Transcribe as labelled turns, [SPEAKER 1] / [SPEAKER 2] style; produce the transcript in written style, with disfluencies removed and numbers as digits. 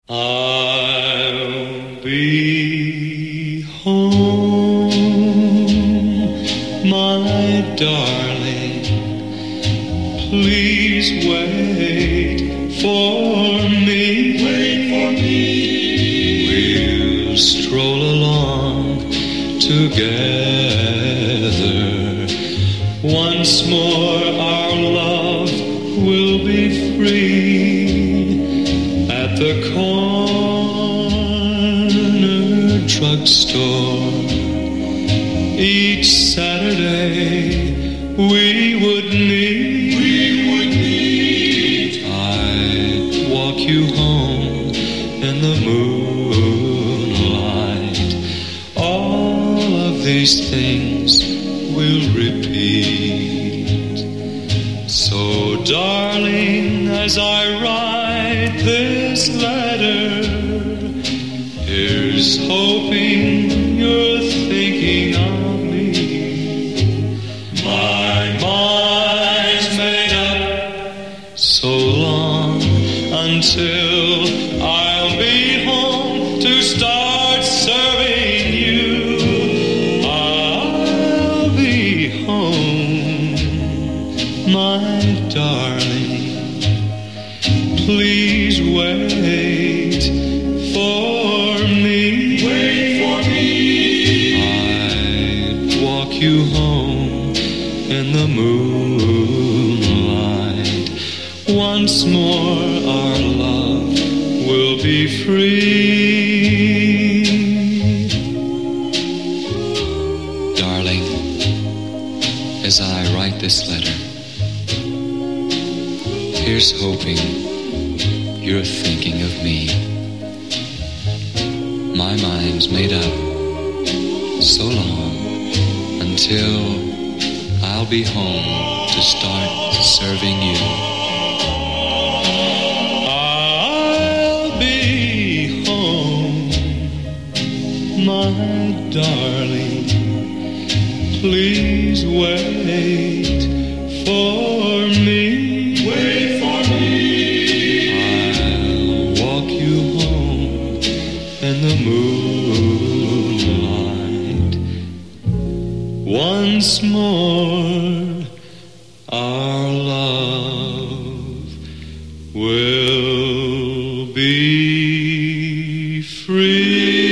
[SPEAKER 1] I'll be home, my darling. Please wait for me.
[SPEAKER 2] Wait for me.
[SPEAKER 1] We'll stroll along together. Once more our love will be free. At the corner drugstore, each Saturday we would meet. I'd walk you home in the moonlight. All of these things will repeat. So, darling, as I write this letter, here's hoping you're thinking of me. My mind's made up so long until I'll be home to start serving you. I'll be home, my darling. Please wait for me.
[SPEAKER 2] Wait for me.
[SPEAKER 1] I'd walk you home in the moonlight. Once more our love will be free. Darling, as I write this letter, here's hoping you're thinking of me. My mind's made up so long until I'll be home to start serving you. I'll be home, my darling. Please wait for me.
[SPEAKER 2] Wait for me.
[SPEAKER 1] I'll walk you home in the moonlight. Once more our love will be free.